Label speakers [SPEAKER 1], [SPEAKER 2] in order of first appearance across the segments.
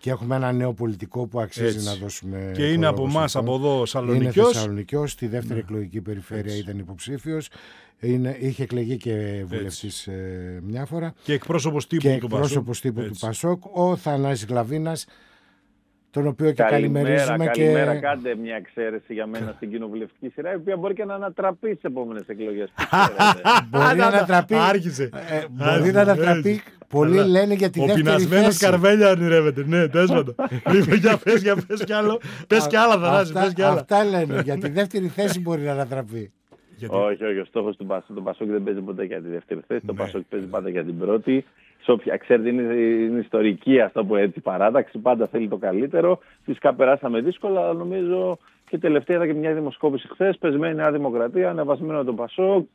[SPEAKER 1] Και έχουμε ένα νέο πολιτικό που αξίζει να δώσουμε.
[SPEAKER 2] Και είναι από εμάς, από εδώ, Σαλονικιός.
[SPEAKER 1] Είναι Θεσσαλονικιός, στη δεύτερη εκλογική περιφέρεια ήταν υποψήφιος. Είχε εκλεγεί και βουλευτής μια φορά.
[SPEAKER 2] Και εκπρόσωπος τύπου του Πασόκ.
[SPEAKER 1] Ο Θανάσης Γλαβίνας, τον οποίο και καλημερίζουμε.
[SPEAKER 3] Καλημέρα, κάντε μια εξαίρεση για μένα στην κοινοβουλευτική σειρά, η οποία μπορεί και να ανατραπεί στις επόμενες εκλογές.
[SPEAKER 1] Μπορεί να ανατραπεί.
[SPEAKER 2] Άρχισε.
[SPEAKER 1] Μπορεί να ανατραπεί. Πολλοί λένε για τη δεύτερη θέση.
[SPEAKER 2] Ο πεινασμένος Καρβέλια ονειρεύεται. Ναι, τέσματα. Για πες κι άλλο. Πες κι άλλα, Θανάση.
[SPEAKER 1] Αυτά λένε. Για τη δεύτερη θέση μπορεί να ανατραπεί.
[SPEAKER 3] Όχι, ο στόχος του Πασόκ δεν παίζει ποτέ για τη δεύτερη θέση. Το Πασόκ παίζει πάντα για την πρώτη. Ξέρετε, είναι ιστορική αυτό που έτσι παράταξη. Πάντα θέλει το καλύτερο. Φυσικά περάσαμε δύσκολα, αλλά νομίζω και τελευταία είδα και μια δημοσκόπηση χθες. Πεσμένη Νέα Δημοκρατία, ανεβασμένο το Πασόκ.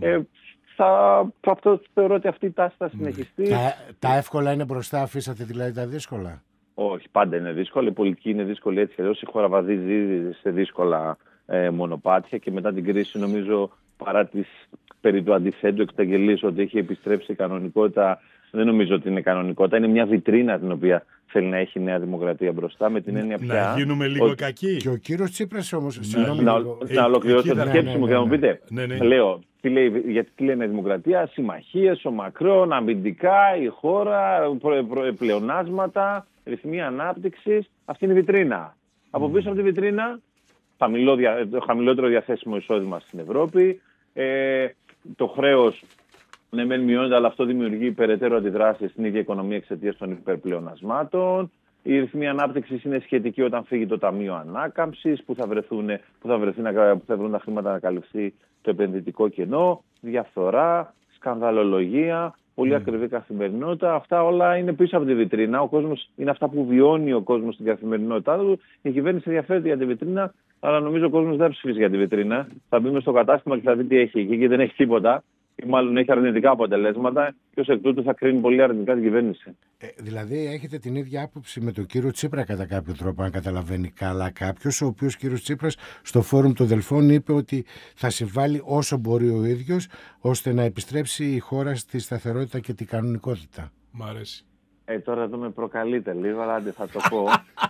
[SPEAKER 3] Αυτό θεωρώ ότι αυτή η τάση θα συνεχιστεί.
[SPEAKER 1] Τα εύκολα είναι μπροστά, αφήσατε δηλαδή τα δύσκολα?
[SPEAKER 3] Όχι, πάντα είναι δύσκολα. Η πολιτική είναι δύσκολη έτσι. Εδώ η χώρα βαδίζει σε δύσκολα μονοπάτια και μετά την κρίση, νομίζω, παρά τις περί του αντιθέτου εξαγγελίες ότι έχει επιστρέψει η κανονικότητα, δεν νομίζω ότι είναι κανονικότητα. Είναι μια βιτρίνα την οποία θέλει να έχει η Νέα Δημοκρατία μπροστά, με την έννοια πια.
[SPEAKER 2] Να γίνουμε λίγο κακοί.
[SPEAKER 1] Και ο κύριος Τσίπρας όμως.
[SPEAKER 3] Να ολοκληρώσω τη σκέψη μου και να μου πείτε. Λέω, γιατί τι λέει η Νέα Δημοκρατία, συμμαχίες, ο Μακρόν, αμυντικά, η χώρα, πλεονάσματα, ρυθμοί ανάπτυξης. Αυτή είναι η βιτρίνα. Από πίσω από τη βιτρίνα, το χαμηλότερο διαθέσιμο εισόδημα στην Ευρώπη, το χρέος ναι μεν μειώνεται, αλλά αυτό δημιουργεί περαιτέρω αντιδράσεις στην ίδια οικονομία εξαιτίας των υπερπλεονασμάτων. Η ρυθμή ανάπτυξης είναι σχετική όταν φύγει το Ταμείο Ανάκαμψης, που θα βρουν τα χρήματα να καλυφθεί το επενδυτικό κενό, διαφθορά, σκανδαλολογία, πολύ ακριβή καθημερινότητα. Αυτά όλα είναι πίσω από τη βιτρίνα. Ο κόσμος είναι αυτά που βιώνει ο κόσμος στην καθημερινότητά του. Η κυβέρνηση ενδιαφέρεται για τη βιτρίνα, αλλά νομίζω ο κόσμος δεν ψηφίζει για τη βιτρίνα. Θα μπει μες στο κατάστημα και θα δει τι έχει εκεί και δεν έχει τίποτα. Ή μάλλον έχει αρνητικά αποτελέσματα και ως εκ τούτου θα κρίνει πολύ αρνητικά την κυβέρνηση.
[SPEAKER 1] Δηλαδή έχετε την ίδια άποψη με τον κύριο Τσίπρα κατά κάποιο τρόπο, αν καταλαβαίνει καλά κάποιος, ο οποίος κύριος Τσίπρας στο Φόρουμ των Δελφών είπε ότι θα συμβάλλει όσο μπορεί ο ίδιος ώστε να επιστρέψει η χώρα στη σταθερότητα και την κανονικότητα.
[SPEAKER 2] Μ' αρέσει.
[SPEAKER 3] Τώρα εδώ με προκαλείτε λίγο, αλλά δεν θα το πω.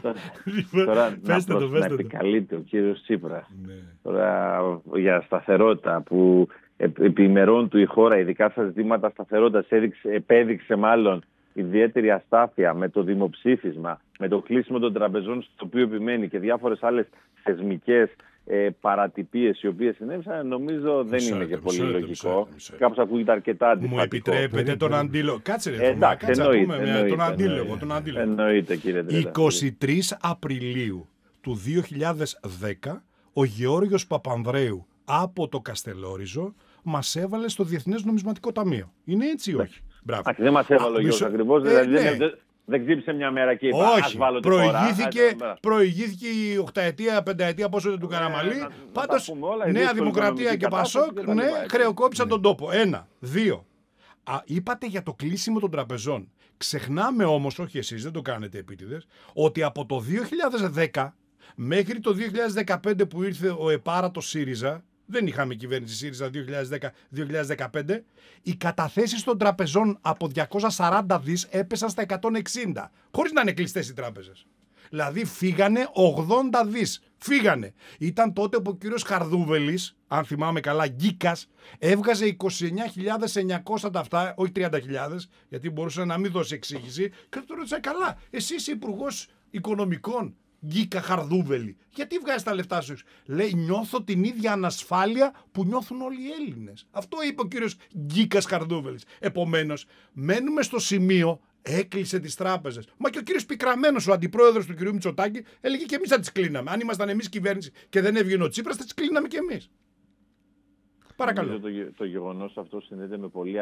[SPEAKER 3] Τώρα να επικαλείται ο κύριος Τσίπρας. Τώρα για σταθερότητα που επί ημερών του η χώρα, ειδικά στα ζητήματα σταθερότητας, επέδειξε μάλλον ιδιαίτερη αστάθεια με το δημοψήφισμα, με το κλείσιμο των τραπεζών, στο οποίο επιμένει, και διάφορες άλλες θεσμικές παρατυπίες οι οποίες συνέβησαν, νομίζω δεν είναι και πολύ λογικό. Κάπως ακούγεται αρκετά αντιφατικό.
[SPEAKER 2] Μου επιτρέπετε τον αντίλογο? Κάτσε ρε,
[SPEAKER 3] εντάξει,
[SPEAKER 2] τον αντίλογο.
[SPEAKER 3] Εννοείται, κύριε Τρέλα.
[SPEAKER 2] 23 Απριλίου του 2010 ο Γεώργιος Παπανδρέου από το Καστελόριζο μας έβαλε στο Διεθνές Νομισματικό Ταμείο. Είναι έτσι ή όχι?
[SPEAKER 3] Δεν μας έβαλε ο Γιώργος ακριβώς, δεν ξύπνησε μια μέρα και είπα ας βάλω τη χώρα.
[SPEAKER 2] Προηγήθηκε η 8ετία, 5ετία, πόσο ήταν του Καραμαλή. Πάντως Νέα Δημοκρατία και Πασόκ χρεοκόπησαν τον τόπο. 1, 2. Είπατε για το κλείσιμο των τραπεζών. Ξεχνάμε όμως, όχι εσείς, δεν το κάνετε επίτηδες, ότι από το 2010 μέχρι το 2015 που ήρθε ο επάρατος ΣΥΡΙΖΑ, δεν είχαμε κυβέρνηση ΣΥΡΙΖΑ 2010-2015, οι καταθέσεις των τραπεζών από 240 δις έπεσαν στα 160, χωρίς να είναι κλειστές οι τράπεζες. Δηλαδή φύγανε 80 δις. Φύγανε. Ήταν τότε που ο κύριος Χαρδούβελης, αν θυμάμαι καλά, Γκίκας, έβγαζε 29.900 τα αυτά, όχι 30.000, γιατί μπορούσε να μην δώσει εξήγηση, και του ρώτησα, καλά, εσύ είσαι υπουργός οικονομικών, Γκίκα Χαρδούβελη, γιατί βγάζει τα λεφτά σου? Λέει, νιώθω την ίδια ανασφάλεια που νιώθουν όλοι οι Έλληνες. Αυτό είπε ο κύριος Γκίκας Χαρδούβελης. Επομένως, μένουμε στο σημείο, έκλεισε τις τράπεζες. Μα και ο κύριος Πικραμένος, ο αντιπρόεδρος του κυρίου Μητσοτάκη, έλεγε και εμείς θα τις κλείναμε. Αν ήμασταν εμείς κυβέρνηση και δεν έβγαινε ο Τσίπρας, θα τις κλείναμε και εμείς. Παρακαλώ.
[SPEAKER 3] Το γεγονός αυτό συνδέεται με πολύ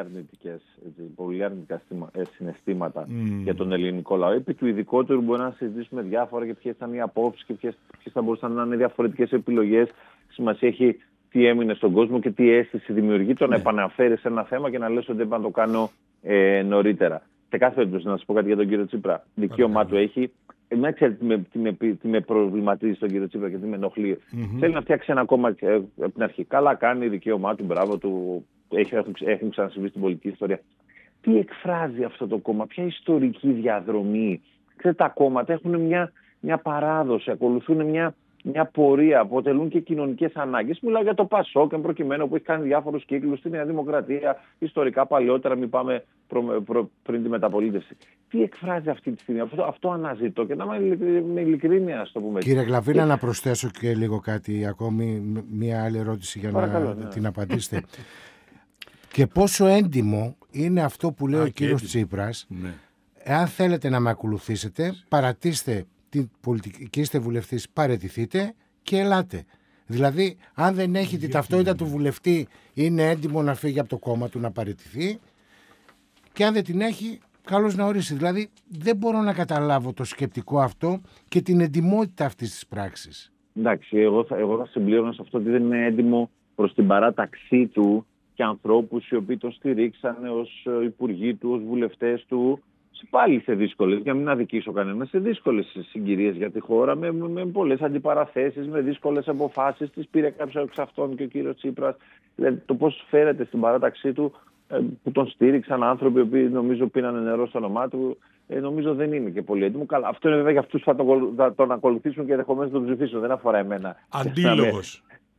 [SPEAKER 3] αρνητικά συναισθήματα για τον ελληνικό λαό. Επί του ειδικότερου μπορεί να συζητήσουμε διάφορα για ποιες ήταν οι απόψεις και ποιες θα μπορούσαν να είναι διαφορετικές επιλογές. Σημασία έχει τι έμεινε στον κόσμο και τι αίσθηση δημιουργεί το να επαναφέρει σε ένα θέμα και να λες ότι έπρεπε να το κάνω νωρίτερα. Σε κάθε περίπτωση, να σας πω κάτι για τον κύριο Τσίπρα. Δικαίωμά του έχει. Δεν ξέρετε τι με προβληματίζει στον κύριο Τσίπρα και τι με ενοχλεί. Θέλει να φτιάξει ένα κόμμα από την αρχή. Καλά κάνει, δικαίωμά του, μπράβο του. Έχουν ξανασυμβεί στην πολιτική ιστορία. Τι εκφράζει αυτό το κόμμα, ποια ιστορική διαδρομή Ξέρετε, τα κόμματα έχουν μια παράδοση, ακολουθούν μια πορεία, αποτελούν και κοινωνικές ανάγκες. Μιλάω για το ΠΑΣΟΚ, εν προκειμένου, που έχει κάνει διάφορους κύκλους στη Νέα Δημοκρατία, ιστορικά παλιότερα, μην πάμε πριν τη μεταπολίτευση. Τι εκφράζει αυτή τη στιγμή, αυτό αναζητώ και να είμαι με ειλικρίνεια, ας το πούμε.
[SPEAKER 1] Κύριε Γλαβίνα, να προσθέσω και λίγο κάτι ακόμη, μια άλλη ερώτηση για να την απαντήσετε. Και πόσο έντιμο είναι αυτό που λέει ο κύριος Τσίπρας. Ναι. Εάν θέλετε να με ακολουθήσετε, παρατήστε την πολιτική και είστε βουλευτής, παραιτηθείτε και ελάτε. Δηλαδή, αν δεν έχει την ταυτότητα του βουλευτή, είναι έντιμο να φύγει από το κόμμα του, να παραιτηθεί, και αν δεν την έχει, καλώς να ορίσει. Δηλαδή, δεν μπορώ να καταλάβω το σκεπτικό αυτό και την εντιμότητα αυτής της πράξης.
[SPEAKER 3] Εντάξει, εγώ θα συμπλήρωνα σε αυτό ότι δεν είναι έντιμο προς την παράταξή του και ανθρώπους οι οποίοι τον στηρίξανε ως υπουργοί του, ως βουλευτές του, πάλι σε δύσκολες, για να μην αδικήσω κανένα, σε δύσκολες συγκυρίες για τη χώρα, με πολλές αντιπαραθέσεις, με δύσκολες αποφάσεις. Τις πήρε κάποιος εξ αυτών και ο κύριος Τσίπρας. Δηλαδή, το πώς φέρεται στην παράταξή του, που τον στήριξαν άνθρωποι οι οποίοι νομίζω πίνανε νερό στο όνομά του, νομίζω δεν είναι και πολύ έντιμο. Καλά, αυτό είναι βέβαια για αυτούς που θα τον ακολουθήσουν και ενδεχομένως τον ψηφίσουν. Δεν αφορά εμένα.
[SPEAKER 2] Αντίλογος.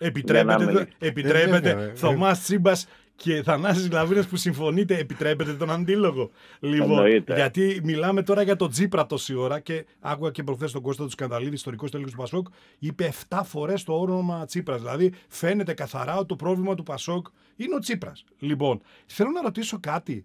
[SPEAKER 2] Επιτρέπετε Θωμάς Τσίμπας και Θανάσης Γλαβίνας που συμφωνείτε, επιτρέπετε τον αντίλογο. Λοιπόν, γιατί μιλάμε τώρα για τον Τσίπρα τόση ώρα και άκουγα και προχθές τον Κώστα του Σκανδαλίδη, ιστορικός τέλειος του Πασόκ, είπε 7 φορές το όνομα Τσίπρας. Δηλαδή φαίνεται καθαρά ότι το πρόβλημα του Πασόκ είναι ο Τσίπρας. Λοιπόν, θέλω να ρωτήσω κάτι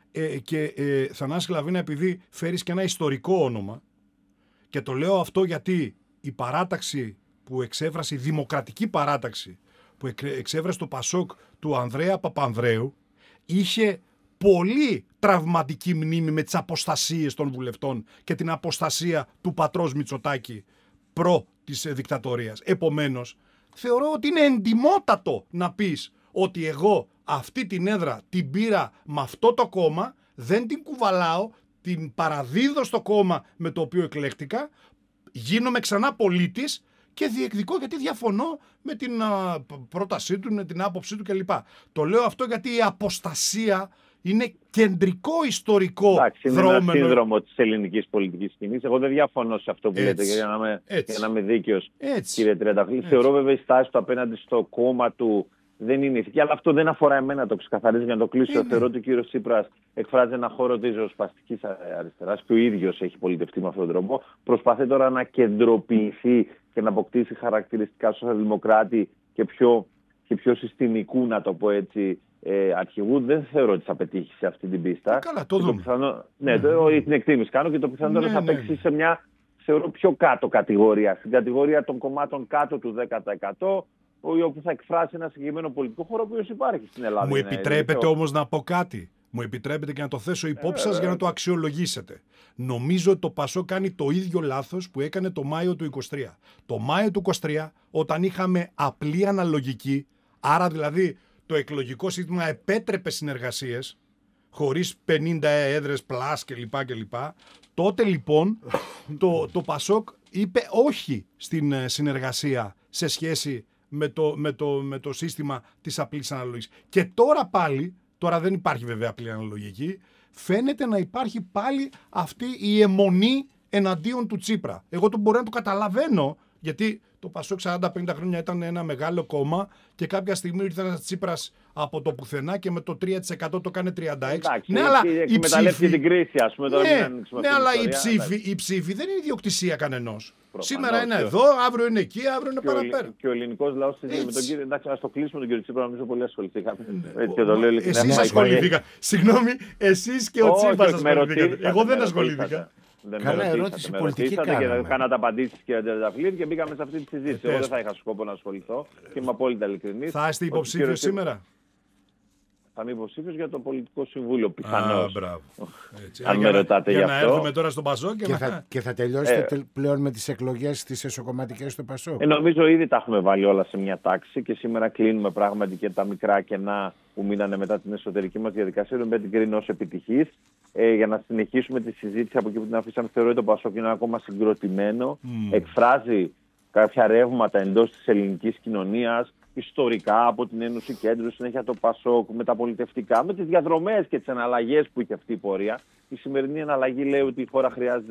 [SPEAKER 2] Θανάση Γλαβίνα, επειδή φέρεις και ένα ιστορικό όνομα, και το λέω αυτό γιατί η παράταξη που εξέφρασε, η δημοκρατική παράταξη που εξέφρασε το Πασόκ του Ανδρέα Παπανδρέου, είχε πολύ τραυματική μνήμη με τις αποστασίες των βουλευτών και την αποστασία του πατρός Μητσοτάκη προ της δικτατορίας. Επομένως, θεωρώ ότι είναι εντιμότατο να πεις ότι εγώ αυτή την έδρα την πήρα με αυτό το κόμμα, δεν την κουβαλάω, την παραδίδω στο κόμμα με το οποίο εκλέχτηκα, γίνομαι ξανά πολίτης και διεκδικώ γιατί διαφωνώ με την πρότασή του, με την άποψή του κλπ. Το λέω αυτό γιατί η αποστασία είναι κεντρικό ιστορικό δρόμενο.
[SPEAKER 3] Είναι ένα σύνδρομο της ελληνικής πολιτικής σκηνής. Εγώ δεν διαφωνώ σε αυτό που λέτε, για να είμαι δίκαιος, κύριε Τριανταφυλλίδη. Θεωρώ βέβαια η στάση του απέναντι στο κόμμα του δεν είναι ηθική, αλλά αυτό δεν αφορά εμένα, το ξεκαθαρίζω για να το κλείσω. Θεωρώ ότι ο κύριος Τσίπρας εκφράζει ένα χώρο της ριζοσπαστικής αριστεράς και ο ίδιος έχει πολιτευτεί με αυτόν τον τρόπο. Προσπαθεί τώρα να κεντροποιηθεί και να αποκτήσει χαρακτηριστικά σοσιαλδημοκράτη και πιο συστημικού, να το πω έτσι, αρχηγού. Δεν θεωρώ ότι θα πετύχει σε αυτή την πίστα.
[SPEAKER 2] Καλά, το δούμε.
[SPEAKER 3] Την εκτίμηση κάνω και το πιθανό θα παίξει σε μια, θεωρώ, πιο κάτω κατηγορία. Στην κατηγορία των κομμάτων κάτω του 10%. Όπου θα εκφράσει ένα συγκεκριμένο πολιτικό χώρο που υπάρχει στην Ελλάδα.
[SPEAKER 2] Μου επιτρέπετε όμως να πω κάτι. Μου επιτρέπετε και να το θέσω υπόψη σας για να το αξιολογήσετε. Νομίζω ότι το Πασόκ κάνει το ίδιο λάθος που έκανε το Μάιο του 23. Το Μάιο του 23, όταν είχαμε απλή αναλογική, άρα δηλαδή το εκλογικό σύστημα επέτρεπε συνεργασίες, χωρίς 50 έδρες πλάς κλπ. Τότε λοιπόν το Πασόκ είπε όχι στην συνεργασία σε σχέση με το σύστημα της απλής αναλογικής. Και τώρα πάλι, τώρα δεν υπάρχει βέβαια απλή αναλογική, φαίνεται να υπάρχει πάλι αυτή η αιμονή εναντίον του Τσίπρα. Εγώ μπορεί να το καταλαβαίνω, γιατί το Πασόκ 40-50 χρόνια ήταν ένα μεγάλο κόμμα και κάποια στιγμή ήρθε ένας Τσίπρας από το πουθενά και με το 3% το κάνει 36%.
[SPEAKER 3] Εντάξει, ναι, αλλά η ψήφη... την κρίση, ας πούμε,
[SPEAKER 2] αλλά η ψήφη δεν είναι ιδιοκτησία κανενός. Σήμερα είναι εδώ, αύριο είναι εκεί, αύριο είναι παραπέρα.
[SPEAKER 3] Και ο ελληνικός λαός με τον κύριο. Εντάξει, ας το κλείσουμε τον κύριο Τσίπρα, νομίζω πολύ ασχοληθήκαμε.
[SPEAKER 2] Εσείς ασχοληθήκατε. Συγγνώμη, εσείς και ο Τσίπρας ασχοληθήκατε. Εγώ δεν ασχολήθηκα.
[SPEAKER 1] Καλά ερώτηση πολιτική
[SPEAKER 3] κάναμε. Κάνατε απαντήσεις, κύριε Τριανταφυλλίδη, και μπήκαμε σε αυτή τη συζήτηση. Εγώ δεν θα είχα σκόπο να ασχοληθώ και είμαι απόλυτα ειλικρινής.
[SPEAKER 2] Θα είστε υποψήφιος σήμερα?
[SPEAKER 3] Θα είμαι υποψήφιος για το Πολιτικό Συμβούλιο, πιθανώς.
[SPEAKER 2] Μπράβο.
[SPEAKER 3] Αν με ρωτάτε γι' αυτό.
[SPEAKER 2] Για να έρθουμε τώρα στο Πασόκ
[SPEAKER 1] και θα τελειώσετε πλέον με τις εκλογές τις εσωκομματικές στο Πασόκ.
[SPEAKER 3] Νομίζω ήδη τα έχουμε βάλει όλα σε μια τάξη και σήμερα κλείνουμε πράγματι και τα μικρά κενά που μείνανε μετά την εσωτερική μας διαδικασία. Δεν την κρίνω ως επιτυχής. Για να συνεχίσουμε τη συζήτηση από εκεί που την αφήσαμε, θεωρώ ότι το Πασόκ είναι ακόμα συγκροτημένο. Εκφράζει κάποια ρεύματα εντός της ελληνικής κοινωνίας, ιστορικά από την Ένωση Κέντρου, συνέχεια το Πασόκ, μεταπολιτευτικά, με τις διαδρομές και τις εναλλαγές που είχε αυτή η πορεία. Η σημερινή εναλλαγή λέει ότι η χώρα χρειάζεται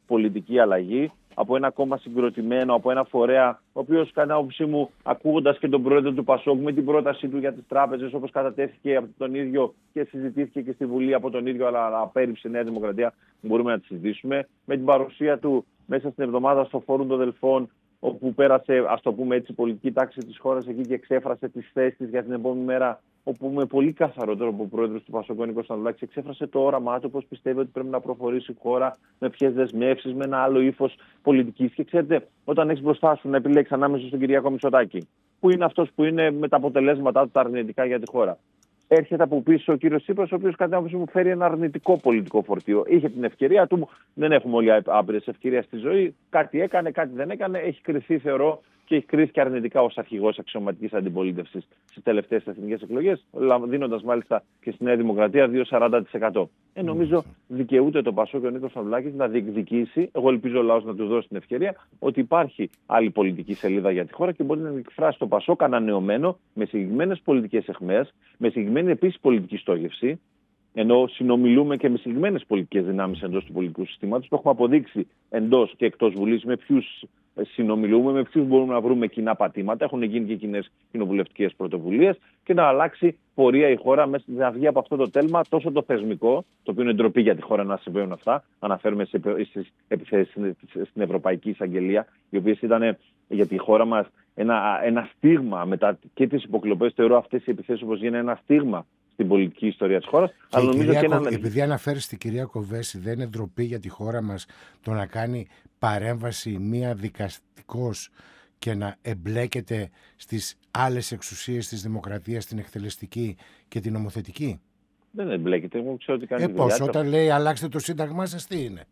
[SPEAKER 3] πολιτική αλλαγή, από ένα κόμμα συγκροτημένο, από ένα φορέα, ο οποίος κατά άποψή μου, ακούγοντας και τον πρόεδρο του ΠΑΣΟΚ με την πρότασή του για τις τράπεζες, όπως κατατέθηκε από τον ίδιο και συζητήθηκε και στη Βουλή από τον ίδιο, αλλά απέρριψε η Νέα Δημοκρατία, μπορούμε να τη συζητήσουμε. Με την παρουσία του μέσα στην εβδομάδα στο Φόρουμ των Δελφών, όπου πέρασε, ας το πούμε έτσι, η πολιτική τάξη της χώρας εκεί και εξέφρασε τις θέσεις της για την επόμενη μέρα, όπου με πολύ καθαρό τρόπο ο πρόεδρος του ΠΑΣΟΚ, Νίκος Ανδρουλάκης, εξέφρασε το όραμά του, πώς πιστεύει ότι πρέπει να προχωρήσει η χώρα, με ποιες δεσμεύσεις, με ένα άλλο ύφος πολιτικής. Και ξέρετε, όταν έχεις μπροστά σου να επιλέξεις ανάμεσα στον Κυριάκο Μητσοτάκη, που είναι αυτός που είναι με τα αποτελέσματά του τα αρνητικά για τη χώρα, έρχεται από πίσω ο κύριος Τσίπρας, ο οποίος κατά την άποψή μου φέρει ένα αρνητικό πολιτικό φορτίο. Είχε την ευκαιρία του, δεν έχουμε όλοι άπειρες ευκαιρίες στη ζωή. Κάτι έκανε, κάτι δεν έκανε. Έχει κριθεί, θεωρώ, και έχει κρίθηκε αρνητικά ως αρχηγός αξιωματικής αντιπολίτευσης στις τελευταίες εθνικές εκλογές, δίνοντας μάλιστα και στη Νέα Δημοκρατία 2,40%. Νομίζω δικαιούται το ΠΑΣΟΚ και ο Νίκος Ανδρουλάκης να διεκδικήσει, εγώ ελπίζω ο λαός να του δώσει την ευκαιρία, ότι υπάρχει άλλη πολιτική σελίδα για τη χώρα και μπορεί να εκφράσει το ΠΑΣΟΚ ανανεωμένο, με συγκεκριμένες πολιτικές αιχμές, με συγκεκριμένη επίσης πολιτική στόχευση. Ενώ συνομιλούμε και με συγκεκριμένες πολιτικές δυνάμεις εντός του πολιτικού συστήματος, το έχουμε αποδείξει εντός και εκτός Βουλής με ποιους συνομιλούμε, με ποιους μπορούμε να βρούμε κοινά πατήματα. Έχουν γίνει και κοινές κοινοβουλευτικές πρωτοβουλίες και να αλλάξει πορεία η χώρα, να βγει από αυτό το τέλμα τόσο το θεσμικό, το οποίο είναι ντροπή για τη χώρα να συμβαίνουν αυτά. Αναφέρουμε στις επιθέσεις στην Ευρωπαϊκή Εισαγγελία, οι οποίες ήταν για τη χώρα μας ένα στίγμα μετά και τις υποκλοπές. Θεωρώ αυτές οι επιθέσεις, όπως γίνεται, ένα στίγμα στην πολιτική ιστορία της χώρας. Αλλά νομίζω
[SPEAKER 1] επειδή αναφέρεις την κυρία Κοβέση, δεν είναι ντροπή για τη χώρα μας το να κάνει παρέμβαση μία δικαστικός και να εμπλέκεται στις άλλες εξουσίες της δημοκρατίας, την εκτελεστική και την νομοθετική?
[SPEAKER 3] Δεν εμπλέκεται. Εγώ ξέρω ότι κάνει
[SPEAKER 1] πώς, όταν λέει αλλάξτε το σύνταγμά σας, τι είναι?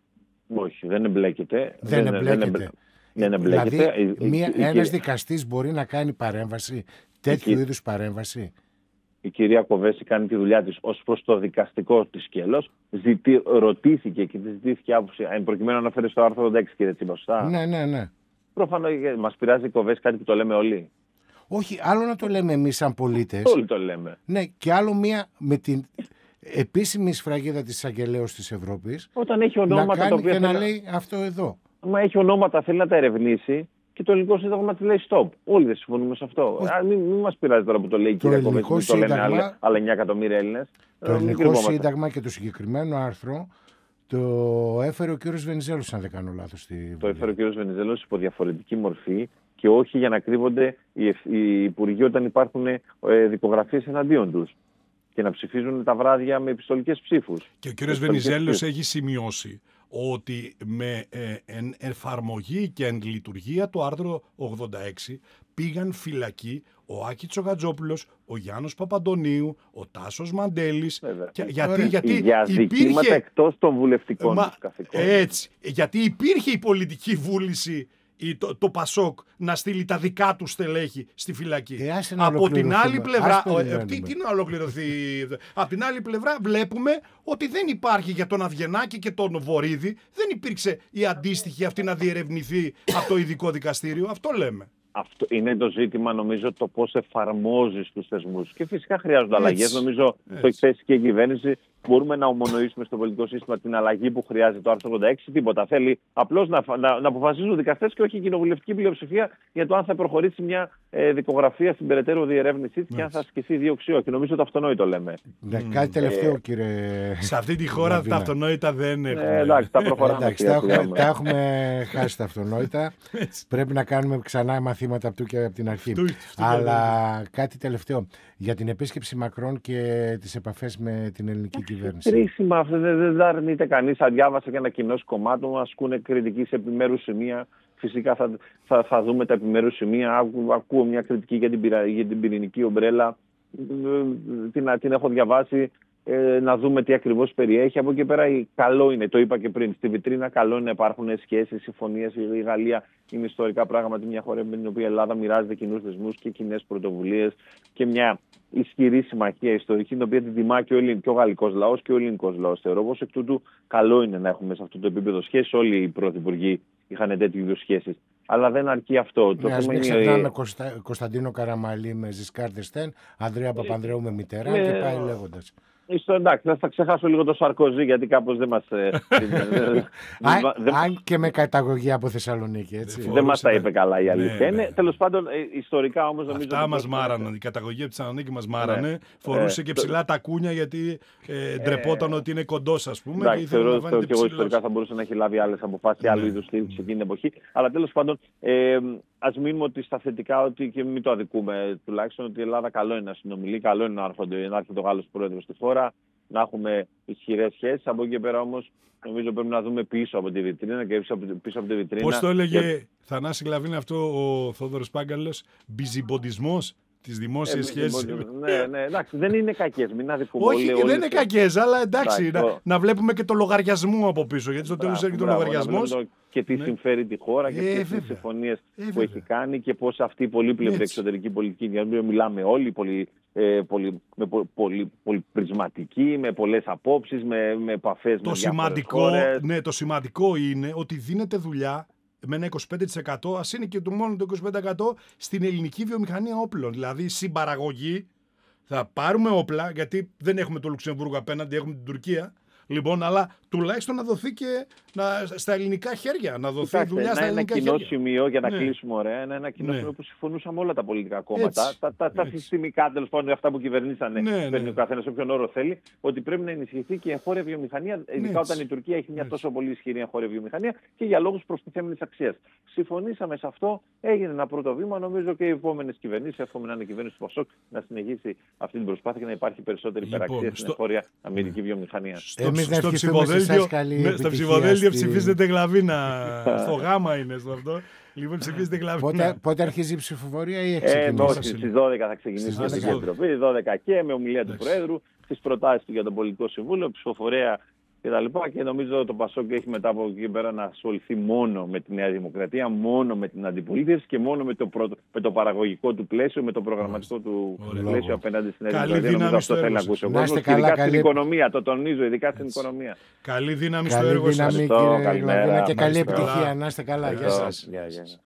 [SPEAKER 3] Όχι, δεν εμπλέκεται.
[SPEAKER 1] Δεν εμπλέκεται. Δηλαδή, ένας δικαστής μπορεί να κάνει παρέμβαση, τέτοιου είδους παρέμβαση?
[SPEAKER 3] Η κυρία Κοβέση κάνει τη δουλειά της ως προς το δικαστικό της σκέλος. Ρωτήθηκε και της ζητήθηκε άποψη, προκειμένου να αναφέρει στο άρθρο 86, κύριε Τσίπρα, σωστά?
[SPEAKER 1] Ναι.
[SPEAKER 3] Προφανώς μας πειράζει η Κοβέση κάτι που το λέμε όλοι.
[SPEAKER 1] Όχι, άλλο να το λέμε εμείς σαν πολίτες.
[SPEAKER 3] Όλοι το λέμε.
[SPEAKER 1] Ναι, και άλλο μία με την επίσημη σφραγίδα της εισαγγελέως της Ευρώπης.
[SPEAKER 3] Όταν έχει ονόματα
[SPEAKER 1] να κάνει
[SPEAKER 3] τα οποία
[SPEAKER 1] και να λέει αυτό εδώ.
[SPEAKER 3] Μα έχει ονόματα, θέλει να τα ερευνήσει. Και το ελληνικό σύνταγμα τη λέει stop. Όλοι δεν συμφωνούμε σε αυτό. Μην μας πειράζει τώρα που το λέει η κυρία Κοβέση, το λένε άλλα 9 εκατομμύρια Έλληνες.
[SPEAKER 1] Το ελληνικό σύνταγμα και το συγκεκριμένο άρθρο το έφερε ο κύριος Βενιζέλος, αν δεν κάνω λάθος.
[SPEAKER 3] Το έφερε ο κύριος Βενιζέλος υπό διαφορετική μορφή και όχι για να κρύβονται οι υπουργοί όταν υπάρχουν δικογραφίες εναντίον τους και να ψηφίζουν τα βράδια με επιστολικές ψήφους.
[SPEAKER 2] Και ο κύριος Βενιζέλος έχει σημειώσει ότι με εφαρμογή και εν λειτουργία του άρθρου 86 πήγαν φυλακοί ο Άκη Τσογατζόπουλος, ο Γιάννος Παπαντονίου, ο Τάσος Μαντέλης. Γιατί
[SPEAKER 3] για ζητήματα εκτός των βουλευτικών τους καθηκόντων.
[SPEAKER 2] Έτσι, γιατί υπήρχε η πολιτική βούληση το ΠΑΣΟΚ να στείλει τα δικά του στελέχη στη φυλακή. Από την άλλη πλευρά, τι να ολοκληρωθεί? Από την άλλη πλευρά βλέπουμε ότι δεν υπάρχει για τον Αυγενάκη και τον Βορίδη, δεν υπήρξε η αντίστοιχη αυτή να διερευνηθεί από το ειδικό δικαστήριο. Αυτό λέμε.
[SPEAKER 3] Αυτό είναι το ζήτημα, νομίζω, το πώς εφαρμόζεις τους θεσμούς. Και φυσικά χρειάζονται αλλαγές. Νομίζω το έχει θέσει και η κυβέρνηση. Μπορούμε να ομονοήσουμε στο πολιτικό σύστημα την αλλαγή που χρειάζεται το άρθρο 86. Τίποτα. Θέλει απλώς να αποφασίζουν δικαστές και όχι η κοινοβουλευτική πλειοψηφία για το αν θα προχωρήσει μια δικογραφία στην περαιτέρω διερεύνησή της και αν θα ασκηθεί δίωξη όχι. Νομίζω το αυτονόητο λέμε.
[SPEAKER 1] Κάτι τελευταίο, κύριε.
[SPEAKER 2] Σε αυτή τη χώρα τα αυτονόητα δεν έχουμε.
[SPEAKER 3] Εντάξει, τα προχωράμε.
[SPEAKER 1] Τα έχουμε χάσει τα αυτονόητα. Πρέπει να κάνουμε ξανά μαθήματα αυτού και από την αρχή. Αλλά κάτι τελευταίο για την επίσκεψη Μακρόν και τις επαφές με την ελληνική κυβέρνηση.
[SPEAKER 3] Κρίσιμα, δεν αρνείται κανείς. Αν διάβασα και ανακοινώσεις κομμάτων, ασκούν κριτική σε επιμέρους σημεία. Φυσικά θα δούμε τα επιμέρους σημεία. Ακούω μια κριτική για την πυρηνική ομπρέλα. Την έχω διαβάσει. Να δούμε τι ακριβώς περιέχει. Από εκεί πέρα, καλό είναι, το είπα και πριν, στη βιτρίνα καλό είναι να υπάρχουν σχέσεις, συμφωνίες. Η Γαλλία είναι ιστορικά πράγματι μια χώρα με την οποία η Ελλάδα μοιράζεται κοινούς δεσμούς και κοινές πρωτοβουλίες και μια ισχυρή συμμαχία ιστορική, την οποία την τιμά και ο γαλλικός λαός και ο ελληνικός λαός. Θεωρώ πως εκ τούτου καλό είναι να έχουμε σε αυτό το επίπεδο σχέσεις. Όλοι οι πρωθυπουργοί είχαν τέτοιου είδους σχέσεις. Αλλά δεν αρκεί αυτό.
[SPEAKER 1] Μην ξεχνάμε Κωνσταντίνο Καραμαλή με Ζισκάρ ντ'Εστέν, Ανδρέα Παπανδρέου με Μιτεράν και πάει λέγοντας.
[SPEAKER 3] Εντάξει, θα ξεχάσω λίγο το Σαρκοζή, γιατί κάπως δεν μας...
[SPEAKER 1] Αν και με καταγωγή από Θεσσαλονίκη, έτσι.
[SPEAKER 3] Δεν μας τα είπε καλά η αλήθεια. Τέλος πάντων, ιστορικά όμως νομίζω...
[SPEAKER 2] Αυτά μας μάρανε, η καταγωγή από τη Θεσσαλονίκη μας μάρανε. Φορούσε και ψηλά τα κούνια, γιατί ντρεπόταν ότι είναι κοντός, ας πούμε.
[SPEAKER 3] Εντάξει, θεωρώ και εγώ ιστορικά θα μπορούσε να έχει λάβει άλλες αποφάσεις, άλλου είδους στήριξη εκείνη την εποχή. Αλλά τέλος πάντων, ας μείνουμε ότι στα θετικά, ότι και μην το αδικούμε τουλάχιστον, ότι η Ελλάδα καλό είναι να συνομιλεί, καλό είναι να έρχεται ο Γάλλος πρόεδρος στη χώρα, να έχουμε ισχυρές σχέσεις. Από εκεί και πέρα όμως, νομίζω πρέπει να δούμε πίσω από τη βιτρίνα και πίσω από τη βιτρίνα.
[SPEAKER 2] Πώς το έλεγε Θανάση Γλαβίνα αυτό ο Θόδωρος Πάγκαλος, μπιζιμποντισμός της δημόσιας σχέσης.
[SPEAKER 3] Ναι, εντάξει, δεν είναι κακές, μην αδικούμε.
[SPEAKER 2] Όχι, και δεν είναι κακές, αλλά εντάξει, να βλέπουμε και το λογαριασμό από πίσω, γιατί στο τέλος έρχεται ο λογαριασμός.
[SPEAKER 3] Και τι συμφέρει τη χώρα και ποιες είναι οι συμφωνίες που έχει κάνει και πώς αυτή η πολύπλευρη εξωτερική πολιτική, για την οποία μιλάμε όλοι, πολύ πρισματική, με πολλές απόψεις, με επαφές με διάφορες χώρες.
[SPEAKER 2] Ναι, το σημαντικό είναι ότι δίνεται δουλειά με ένα 25%, ας είναι και το μόνο το 25% στην ελληνική βιομηχανία όπλων. Δηλαδή, συμπαραγωγή, θα πάρουμε όπλα, γιατί δεν έχουμε το Λουξεμβούργο απέναντι, έχουμε την Τουρκία. Λοιπόν, αλλά τουλάχιστον να δοθεί και στα ελληνικά χέρια. Να δοθεί δουλειά στα ελληνικά χέρια.
[SPEAKER 3] Ένα κοινό σημείο, για να κλείσουμε ωραία, ένα κοινό σημείο που συμφωνούσαμε όλα τα πολιτικά κόμματα. Τα συστημικά, τέλος πάντων, αυτά που κυβερνήσανε, παίρνει ο καθένας όποιον όρο θέλει, ότι πρέπει να ενισχυθεί και η εγχώρια βιομηχανία, ειδικά όταν η Τουρκία έχει μια τόσο πολύ ισχυρή εγχώρια βιομηχανία και για λόγους προστιθέμενης αξίας. Συμφωνήσαμε σε αυτό, έγινε ένα πρώτο βήμα. Νομίζω και οι επόμενες κυβερνήσεις, εύχομαι να είναι η κυβέρνηση του ΠΑΣΟΚ, να συνεχίσει αυτή την προσπάθεια και να υπάρχει περισσότερη υπεραξία στην εγχώρια αμυντική βιομηχανία.
[SPEAKER 2] Στο ψηφοδέλτιο ψηφίζετε Γλαβίνα. Στο γάμα είναι στο αυτό. Λοιπόν, ψηφίζετε Γλαβίνα.
[SPEAKER 1] Πότε αρχίζει η ψηφοφορία ή έχει ξεκινήσει?
[SPEAKER 3] Στις 12 θα ξεκινήσει η Επιτροπή, 12 και με ομιλία του Προέδρου, τις προτάσεις του για το Πολιτικό Συμβούλιο, ψηφοφορία κτλ. Και νομίζω το ΠΑΣΟΚ έχει μετά από εκεί πέρα να ασχοληθεί μόνο με τη Νέα Δημοκρατία, μόνο με την αντιπολίτευση και μόνο με το παραγωγικό του πλαίσιο, με το προγραμματικό του πλαίσιο απέναντι στην Νέα Δημοκρατία. Νομίζω αυτό θέλει να ακούσει ο κόσμος. Ειδικά στην οικονομία, το τονίζω, ειδικά στην οικονομία.
[SPEAKER 2] Καλή δύναμη στο έργο σας.
[SPEAKER 1] Και καλή επιτυχία. Να είστε καλά. Γεια σας.